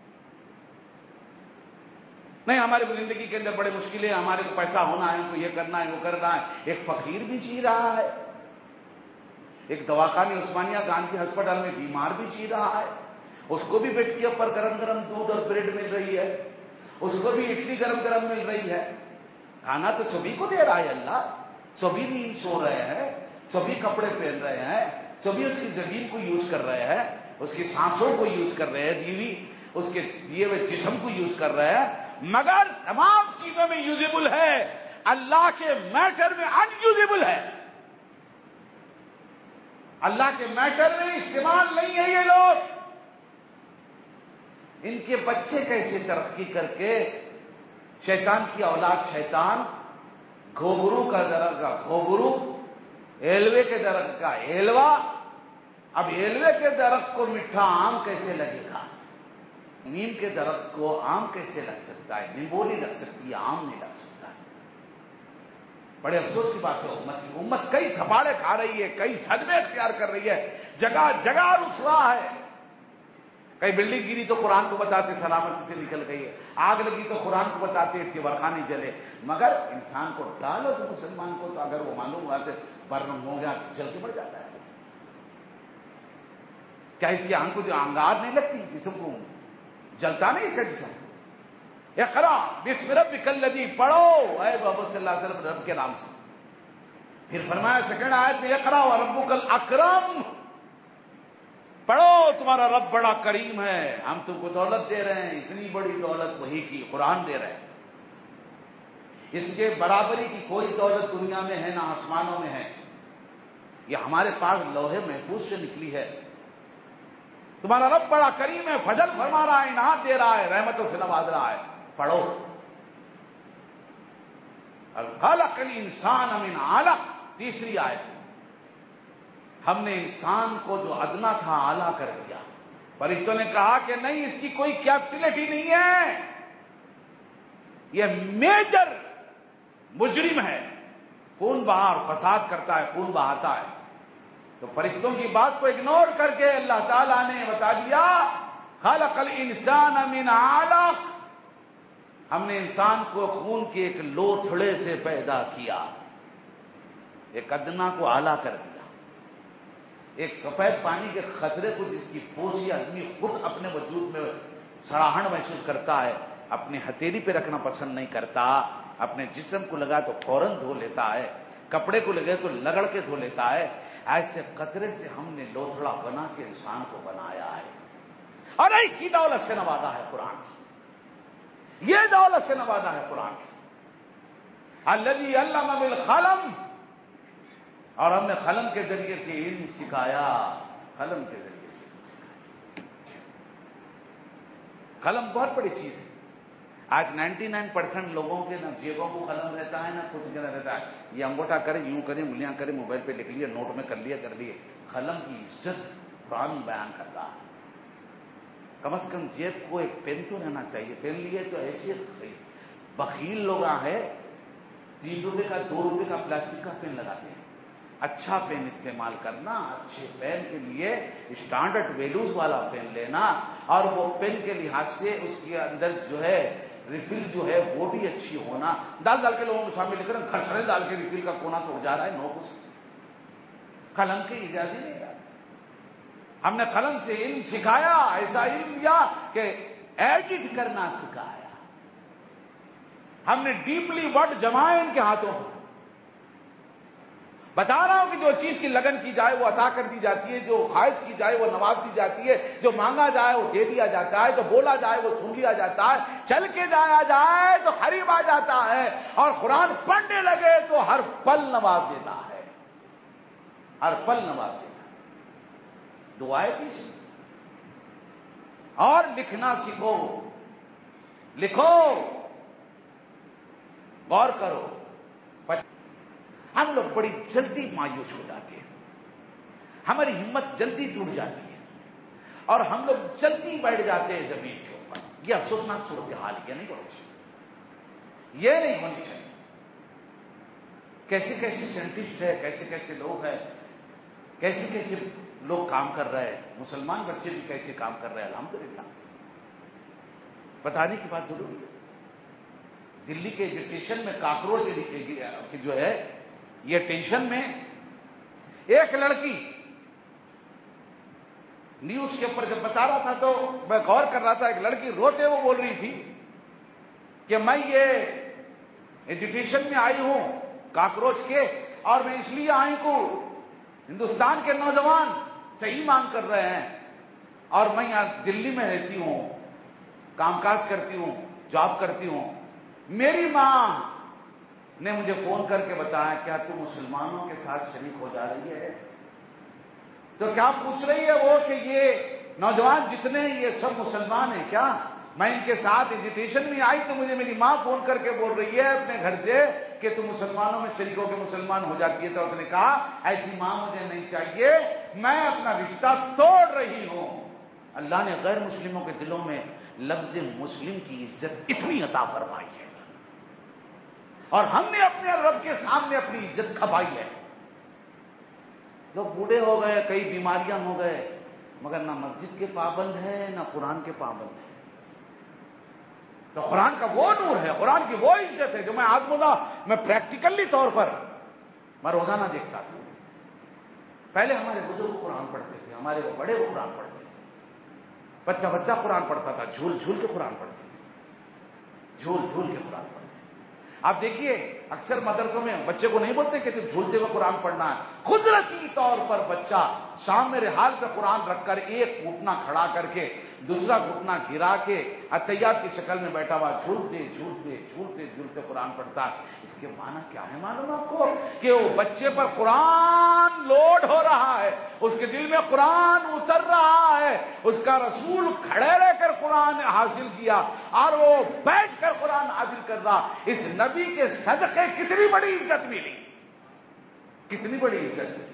نہیں ہمارے کو زندگی کے اندر بڑے مشکلیں، ہمارے کو پیسہ ہونا ہے، ہم کو یہ کرنا ہے وہ کرنا ہے. ایک فقیر بھی جی رہا ہے، ایک دواخانے عثمانیہ گاندھی ہسپتال میں بیمار بھی جی رہا ہے، اس کو بھی بیڈ کے اوپر گرم گرم دودھ اور بریڈ مل رہی ہے، اس کو بھی اڈلی گرم گرم مل رہی ہے. کھانا تو سبھی کو دے رہا ہے اللہ، سبھی نیند سو رہے ہیں، سبھی کپڑے پہن رہے ہیں، سبھی اس کی زمین کو یوز کر رہے ہیں، اس کی سانسوں کو یوز کر رہے ہیں، دیوی اس کے دیے ہوئے جسم کو یوز کر رہے ہیں. مگر تمام چیزوں میں یوزیبل ہے، اللہ کے میٹر میں ان یوزیبل ہے. اللہ کے میٹر میں استعمال نہیں ہے یہ لوگ. ان کے بچے کیسے ترقی کر کے شیطان کی اولاد شیطان، گھوبرو کا درخت کا گھوبرو، ایلوے کے درخت کا ایلوا. اب ایلوے کے درخت کو میٹھا آم کیسے لگے گا؟ نیم کے درخت کو آم کیسے لگ سکتا ہے؟ نیمبو نہیں لگ سکتی، آم نہیں لگ سکتا ہے. بڑے افسوس کی بات ہے، امت کی امت کئی تھپاڑے کھا رہی ہے، کئی صدمے اختیار کر رہی ہے، جگہ جگہ رسوا ہے. کئی بلڈنگ گری تو قرآن کو بتاتے سلامتی سے نکل گئی ہے، آگ لگی تو قرآن کو بتاتے کہ برقع نہیں جلے. مگر انسان کو ڈالو تو مسلمان کو تو اگر وہ معلوم ہوا کہ برن ہو گیا جل کے مر جاتا ہے. کیا اس کی آنکھ کو جو انگار نہیں لگتی، جسم کو جلتا نہیں اس کا جسم؟ اقرا بسم ربک الذی، پڑھو اے محمد صلی اللہ علیہ وسلم رب کے نام سے. پھر فرمایا سیکنڈ آیت میں اقرا وربک الاکرم، پڑھو تمہارا رب بڑا کریم ہے، ہم تم کو دولت دے رہے ہیں، اتنی بڑی دولت وہی کی قرآن دے رہے ہیں. اس کے برابری کی کوئی دولت دنیا میں ہے نہ آسمانوں میں ہے. یہ ہمارے پاس لوہے محفوظ سے نکلی ہے. تمہارا رب بڑا کریم ہے، فضل فرما رہا ہے، انعام دے رہا ہے، رحمتوں سے نواز رہا ہے. پڑھو. خلق الانسان من علق، تیسری آیت. ہم نے انسان کو جو ادنا تھا اعلیٰ کر دیا. فرشتوں نے کہا کہ نہیں، اس کی کوئی کیپٹلٹی نہیں ہے، یہ میجر مجرم ہے، خون بہار فساد کرتا ہے، خون بہاتا ہے. تو فرشتوں کی بات کو اگنور کر کے اللہ تعالیٰ نے بتا دیا خلق الانسان من علق، ہم نے انسان کو خون کے ایک لوتھڑے سے پیدا کیا، ایک ادنا کو اعلیٰ کر دیا. ایک سفید پانی کے خطرے کو جس کی پوسی آدمی خود اپنے وجود میں سڑاہٹ محسوس کرتا ہے، اپنی ہتھیلی پہ رکھنا پسند نہیں کرتا، اپنے جسم کو لگا تو فوراً دھو لیتا ہے، کپڑے کو لگے تو لگڑ کے دھو لیتا ہے. ایسے قطرے سے ہم نے لوتھڑا بنا کے انسان کو بنایا ہے، اور اس کی دولت سے نوازا ہے قرآن کی. یہ دولت سے نوازا ہے قرآن کی. الذی علم بالقلم، اور ہم نے قلم کے ذریعے سے علم سکھایا. قلم کے ذریعے سے علم سکھایا. قلم بہت بڑی چیز ہے. آج نائنٹی نائن پرسینٹ لوگوں کے نہ جیبوں کو قلم رہتا ہے نہ کچھ نہ رہتا ہے. یہ انگوٹھا کرے یوں کرے انگلیاں کرے موبائل پہ لکھ لیے نوٹ میں کر لیا کر لیے. قلم کی عزت قرآن بیان کرتا ہے. کم از کم جیب کو ایک پین تو رہنا چاہیے. پین لیے تو ایسے بخیل لوگ ہیں، تین روپے کا دو روپے کا پلاسٹک کا پین لگاتے ہیں. اچھا پین استعمال کرنا، اچھے پین کے لیے اسٹینڈرڈ ویلوز والا پین لینا، اور وہ پین کے لحاظ سے اس کے اندر جو ہے ریفل جو ہے وہ بھی اچھی ہونا. ڈال ڈال کے لوگوں کے سامنے لکھ رہے ہیں، گھسڑے ڈال کے ریفل کا کونا توڑ جا رہا ہے. نو کچھ قلم کی اجازت نہیں ہے. ہم نے قلم سے علم سکھایا، ایسا علم دیا کہ ایڈٹ کرنا سکھایا. ہم نے ڈیپلی ورڈ جمائے ان کے ہاتھوں میں. بتا رہا ہوں کہ جو چیز کی لگن کی جائے وہ عطا کر دی جاتی ہے، جو خواہش کی جائے وہ نواز دی جاتی ہے، جو مانگا جائے وہ دے دیا جاتا ہے، جو بولا جائے وہ سن لیا جاتا ہے، چل کے جایا جائے تو قریب آ جاتا ہے، اور قرآن پڑھنے لگے تو ہر پل نواز دیتا ہے، ہر پل نواز دیتا ہے. دعائیں بھی اور لکھنا سیکھو، لکھو، غور کرو. ہم لوگ بڑی جلدی مایوس ہو جاتے ہیں، ہماری ہمت جلدی ٹوٹ جاتی ہے، اور ہم لوگ جلدی بیٹھ جاتے ہیں زمین کے اوپر. یہ افسوسناک صورتحال ہے، یہ نہیں ہونی چاہیے، یہ نہیں ہونی چاہیے۔ کیسے کیسے سائنٹسٹ ہے، کیسے کیسے لوگ ہیں، کیسے کیسے لوگ کام کر رہے ہیں، مسلمان بچے بھی کیسے کام کر رہے ہیں، الحمدللہ بتانے کی بات ضروری ہے۔ دلی کے ایجوکیشن میں کاکروچ کی جو ہے یہ ٹینشن میں ایک لڑکی نیوز کے اوپر جب بتا رہا تھا تو میں غور کر رہا تھا، ایک لڑکی روتے وہ بول رہی تھی کہ میں یہ ایجوکیشن میں آئی ہوں کاکروچ کے، اور میں اس لیے آئی ہوں ہندوستان کے نوجوان صحیح مانگ کر رہے ہیں، اور میں یہاں دلی میں رہتی ہوں، کام کاج کرتی ہوں، جاب کرتی ہوں، میری ماں نے مجھے فون کر کے بتایا کیا تم مسلمانوں کے ساتھ شریک ہو جا رہی ہے؟ تو کیا پوچھ رہی ہے وہ کہ یہ نوجوان جتنے یہ سب مسلمان ہیں کیا؟ میں ان کے ساتھ انویٹیشن میں آئی تو مجھے میری ماں فون کر کے بول رہی ہے اپنے گھر سے کہ تم مسلمانوں میں شریک ہو کے مسلمان ہو جاتی ہے۔ تو اس نے کہا ایسی ماں مجھے نہیں چاہیے، میں اپنا رشتہ توڑ رہی ہوں۔ اللہ نے غیر مسلموں کے دلوں میں لفظ مسلم کی عزت اتنی عطا فرمائی ہے، اور ہم نے اپنے رب کے سامنے اپنی عزت کھپائی ہے۔ لوگ بوڑھے ہو گئے، کئی بیماریاں ہو گئے، مگر نہ مسجد کے پابند ہے نہ قرآن کے پابند ہے۔ تو قرآن کا وہ نور ہے، قرآن کی وہ عزت ہے جو میں آزمودہ میں پریکٹیکلی طور پر میں روزانہ دیکھتا تھا۔ پہلے ہمارے بزرگ قرآن پڑھتے تھے، ہمارے وہ بڑے وہ قرآن پڑھتے تھے، بچہ بچہ قرآن پڑھتا تھا، جھول جھول کے قرآن پڑھتے تھے، جھول جھول کے قرآن پڑھتے تھے۔ آپ دیکھیے اکثر مدرسوں میں بچے کو نہیں بولتے کہ جھولتے ہوئے قرآن پڑھنا ہے، قدرتی طور پر بچہ شام میں رحال پہ قرآن رکھ کر ایک گھٹنا کھڑا کر کے دوسرا گھٹنا گرا کے اتحیات کی شکل میں بیٹھا ہوا جھولتے جھولتے جھولتے جھولتے قرآن پڑھتا ہے۔ اس کے معنی کیا ہے معلوم آپ کو؟ کہ وہ بچے پر قرآن لوڈ ہو رہا ہے، اس کے دل میں قرآن اتر رہا ہے، اس کا رسول کھڑے رہ کر قرآن حاصل کیا اور وہ بیٹھ کر قرآن حاصل کر رہا۔ اس نبی کے صدقے کتنی بڑی عزت ملی، کتنی بڑی عزت ملی۔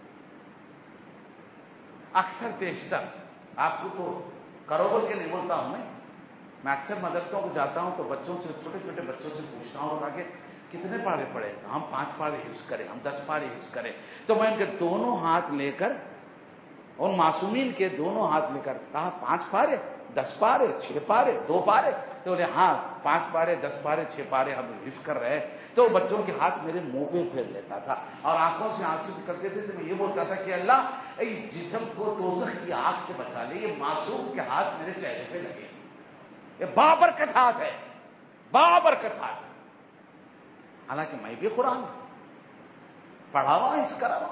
اکثر بیشتر آپ کو تو کرو بول کے نہیں بولتا ہوں میں میں اکثر مدرسوں کو جاتا ہوں تو بچوں سے، چھوٹے چھوٹے بچوں سے پوچھتا ہوں کہ کتنے پارے پڑھے؟ ہم پانچ پارے حفظ کریں، ہم دس پارے حفظ کریں۔ تو میں ان کے دونوں ہاتھ لے کر اور معصومین کے دونوں ہاتھ لے کر کہا پانچ پارے، دس پارے، چھ پارے، دو پارے؟ تو بولے ہاں پانچ پارے، دس پارے، چھ پارے ہم حفظ کر رہے ہیں۔ تو بچوں کے ہاتھ میرے منہ پہ پھیر لیتا تھا اور آنکھوں سے آنسو کرتے تھے۔ تو میں یہ بولتا تھا کہ اللہ اس جسم کو دوزخ کی آگ سے بچا لے، یہ معصوم کے ہاتھ میرے چہرے پہ لگے، یہ بابرکت ہاتھ ہے، بابرکت ہاتھ۔ حالانکہ میں بھی قرآن پڑھا ہوا اس کرا ہوا،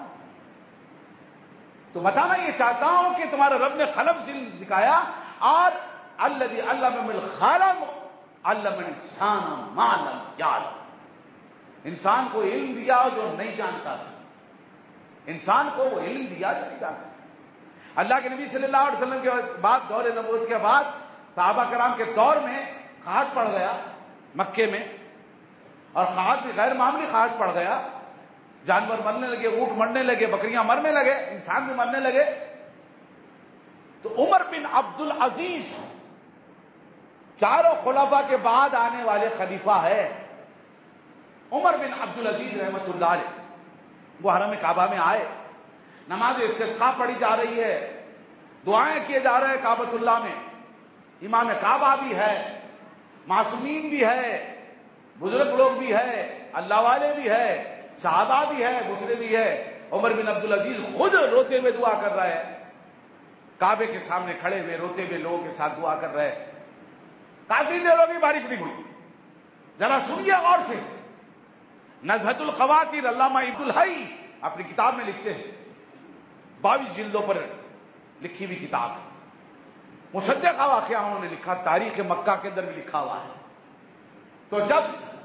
تو بتانا یہ چاہتا ہوں کہ تمہارا رب نے قلم سے سکھایا، اور الذی علم بالقلم علم الانسان ما لم یعلم، انسان کو علم دیا جو نہیں جانتا تھا، انسان کو وہ علم دیا جو نہیں جانتا تھا۔ اللہ کے نبی صلی اللہ علیہ وسلم کے بعد، دور نبوت کے بعد صحابہ کرام کے دور میں قحط پڑ گیا مکے میں، اور قحط بھی غیر معمولی قحط پڑ گیا، جانور مرنے لگے، اونٹ مرنے لگے، بکریاں مرنے لگے، انسان بھی مرنے لگے۔ تو عمر بن عبد العزیز چاروں خلفاء کے بعد آنے والے خلیفہ ہے، عمر بن عبد العزیز رحمۃ اللہ علیہ۔ وہ حرم کعبہ میں آئے، نماز استسقاء پڑھی جا رہی ہے، دعائیں کیے جا رہے ہیں کعبۃ اللہ میں، امام کعبہ بھی ہے، معصومین بھی ہے، بزرگ لوگ بھی ہے، اللہ والے بھی ہے، صحابہ بھی ہے، دوسرے بھی ہے۔ عمر بن عبد العزیز خود روتے ہوئے دعا کر رہا ہے، کعبے کے سامنے کھڑے ہوئے روتے ہوئے لوگوں کے ساتھ دعا کر رہے ہیں۔ کافی دیر ہوگی بارش نہیں ہوئی، ذرا سنیے غور سے۔ نزہۃ الخواطر علامہ عبد الحی اپنی کتاب میں لکھتے ہیں، بائیس جلدوں پر لکھی ہوئی کتاب ہے، مصدقہ واقعہ انہوں نے لکھا، تاریخ مکہ کے اندر بھی لکھا ہوا ہے۔ تو جب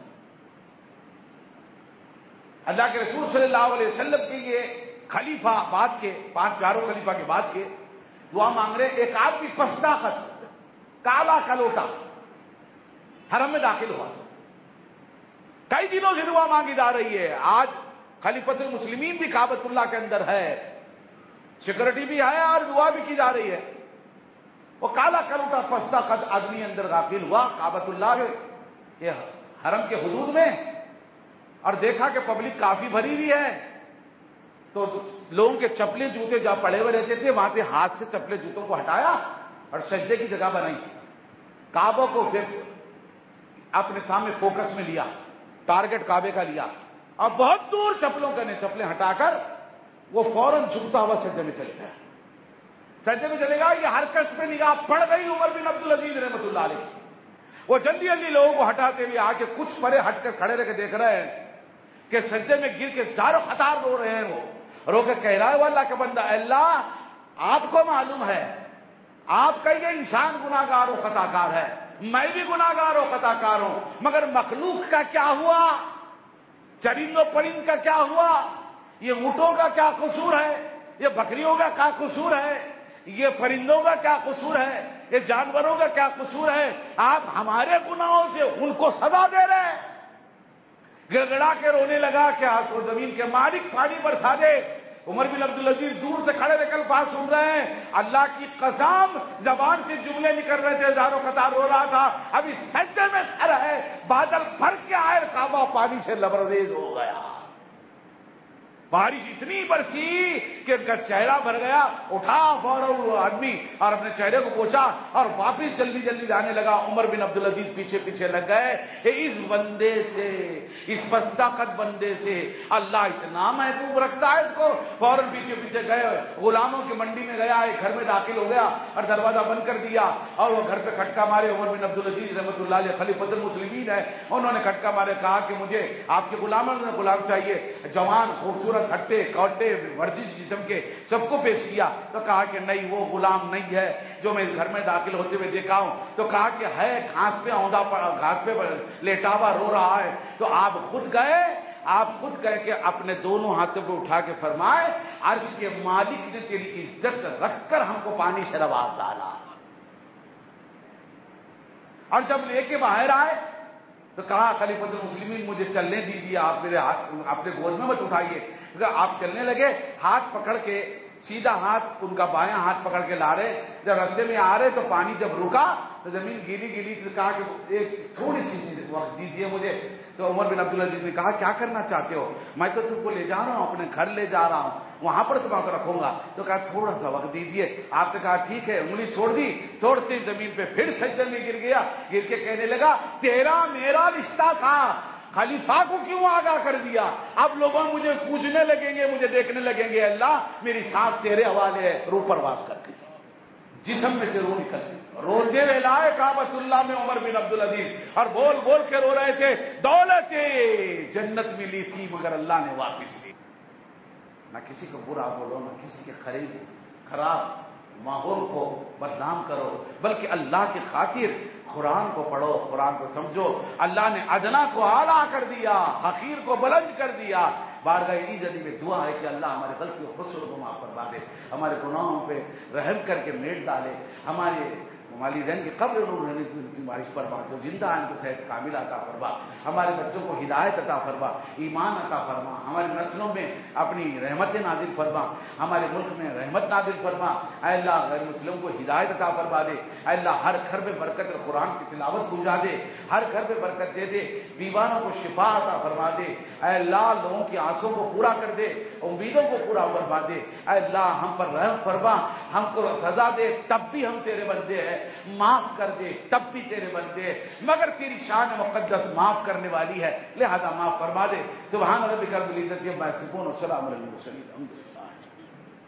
اللہ کے رسول صلی اللہ علیہ وسلم کے یہ خلیفہ بعد کے پانچ چاروں خلیفہ کے بعد کے دعا مانگ رہے، ایک آدمی پسداخت کالا کلوٹا حرم میں داخل ہوا، کئی دنوں سے دعا مانگی جا رہی ہے۔ آج خلیفۃ المسلمین بھی کعبۃ اللہ کے اندر ہے، سیکورٹی بھی ہے اور دعا بھی کی جا رہی ہے۔ وہ کالا کروٹا پستا قد آدمی اندر غافل ہوا کعبۃ اللہ کے حرم کے حدود میں، اور دیکھا کہ پبلک کافی بھری ہوئی ہے، تو لوگوں کے چپلے جوتے جہاں پڑے ہوئے رہتے تھے وہاں سے ہاتھ سے چپلے جوتوں کو ہٹایا اور سجدے کی جگہ بنائی، کعبہ کو پھر اپنے سامنے فوکس میں لیا، ٹارگٹ کعبے کا لیا، اور بہت دور چپلوں کا نے چپلیں ہٹا کر وہ فوراً جھکتا ہوا سجدے میں چلے گیا۔ سجدے میں چلے گا، یہ حرکت پہ نگاہ پڑ گئی عمر بن عبدالعزیز رحمۃ اللہ علیہ۔ وہ جلدی جلدی لوگوں کو ہٹاتے ہوئے آ کے کچھ پرے ہٹ کر کھڑے رہ کے دیکھ رہے ہیں کہ سجدے میں گر کے زار و خطار رو رہے ہیں، وہ رو کے کہہ رہا ہے وہ اللہ کا بندہ، اللہ آپ کو معلوم ہے آپ کا یہ انسان گناہ گار و خطا کار ہے، میں بھی گناہ گار و خطا کار ہوں، مگر مخلوق کا کیا ہوا، چرند و پرند کا کیا ہوا، یہ اونٹوں کا کیا قصور ہے، یہ بکریوں کا کیا قصور ہے، یہ پرندوں کا کیا قصور ہے، یہ جانوروں کا کیا قصور ہے، آپ ہمارے گناہوں سے ان کو سزا دے رہے ہیں۔ گڑ گڑا کے رونے لگا کہ آسمان و زمین کے مالک پانی برسا دے۔ عمر بن عبدالعزیز دور سے کھڑے رہ کر بات سن رہے ہیں، اللہ کی قسم زبان سے جملے نکل رہے تھے، زارو قطار رو رہا تھا، ابھی سجدے میں سر ہے، بادل بھر کے آئے، کعبہ پانی سے لبریز ہو گیا، بارش اتنی برسی کہ ان کا چہرہ بھر گیا، اٹھا فوراً وہ آدمی اور اپنے چہرے کو پوچھا اور واپس جلدی جلدی جانے لگا۔ عمر بن عبدالعزیز پیچھے پیچھے لگ گئے، اس بندے سے، اس پستہ قد بندے سے اللہ اتنا محبوب رکھتا ہے اس کو۔ فوراً پیچھے پیچھے گئے، غلاموں کی منڈی میں گیا، ایک گھر میں داخل ہو گیا اور دروازہ بند کر دیا، اور وہ گھر پہ کھٹکا مارے۔ عمر بن عبدالعزیز رحمۃ اللہ علیہ خلیفۃ المسلمین ہے، انہوں نے کھٹکا مارے، کہا کہ مجھے آپ کے غلاموں نے غلام چاہیے، جوان خوبصورت ہٹے کوٹے ورزش جسم کے، سب کو پیش کیا، تو کہا کہ نہیں وہ غلام نہیں ہے جو میں گھر میں داخل ہوتے ہوئے دیکھا ہوں، تو کہا کہ ہے گھاس پہ اوندا پڑا، گھاس پہ لیٹا ہوا رو رہا ہے، تو آپ خود گئے آپ خود کہہ کے اپنے دونوں ہاتھوں کو اٹھا کے فرمائے، عرش کے مالک نے تیری عزت رکھ کر ہم کو پانی سے رواں ڈالا۔ اور جب لے کے باہر آئے تو کہا خلیفۃ المسلمین مجھے چلنے دیجیے، آپ میرے ہاتھ اپنے گود میں مت اٹھائیے۔ آپ چلنے لگے، ہاتھ پکڑ کے، سیدھا ہاتھ ان کا بایاں ہاتھ پکڑ کے لا رہے، جب رستے میں آ رہے تو پانی جب رکا تو زمین گیلی گیلی، تو کہا کہ ایک تھوڑی سی وقت دیجیے مجھے۔ تو عمر بن عبدالعزیز نے کہا کیا کرنا چاہتے ہو؟ میں تو تم کو لے جا رہا ہوں، اپنے گھر لے جا رہا ہوں، وہاں پر تمہیں رکھوں گا۔ تو کہا تھوڑا سا وقت دیجیے۔ آپ نے کہا ٹھیک ہے، انگلی چھوڑ دی، چھوڑتے زمین پہ پھر سجدے میں گر گیا، گر کے کہنے لگا تیرا میرا رشتہ تھا، خلیفہ کو کیوں آگاہ کر دیا؟ اب لوگ مجھے پوجنے لگیں گے، مجھے دیکھنے لگیں گے، اللہ میری سانس تیرے حوالے ہے، روح پرواز کر کے جسم میں سے روح نکل گئی۔ روتے ہوئے لائے کعبۃ اللہ میں عمر بن عبدالعزیز، اور بول بول کے رو رہے تھے، دولت جنت ملی تھی مگر اللہ نے واپس لی۔ نہ کسی کو برا بولو، نہ کسی کے قریب خراب ماحول کو بدنام کرو، بلکہ اللہ کی خاطر قرآن کو پڑھو، قرآن کو سمجھو۔ اللہ نے ادنا کو اعلیٰ کر دیا، حقیر کو بلند کر دیا۔ بارگاہ ایزدی میں دعا ہے کہ اللہ ہمارے غلطی و قصور کو معاف فرما دے، ہمارے گناہوں پہ رحم کر کے میٹ ڈالے، ہمارے والدین کی قبر نور کی بارش فرما، جو زندہ ہیں ان کو صحت کامل عطا فرما، ہمارے بچوں کو ہدایت عطا فرما، ایمان عطا فرما، ہماری نسلوں میں اپنی رحمت نازل فرما، ہمارے ملک میں رحمت نازل فرما۔ اے اللہ غیر مسلموں کو ہدایت عطا فرما دے، اے اللہ ہر گھر میں برکت اور قرآن کی تلاوت پہنچا دے، ہر گھر میں برکت دے دے، بیماروں کو شفا عطا فرما دے، اے اللہ لوگوں کی آسوں کو پورا کر دے، امیدوں کو پورا فرما دے، اے اللہ ہم پر رحم فرما، ہم کو سزا دے تب بھی ہم تیرے بندے ہیں، معاف کر دے تب بھی تیرے بندے ہیں، مگر تیری شان مقدس معاف کرنے والی ہے، لہذا معاف فرما دے۔ سبحان ربک رب العزت عما یصفون وسلام علی المرسلین، الحمدللہ۔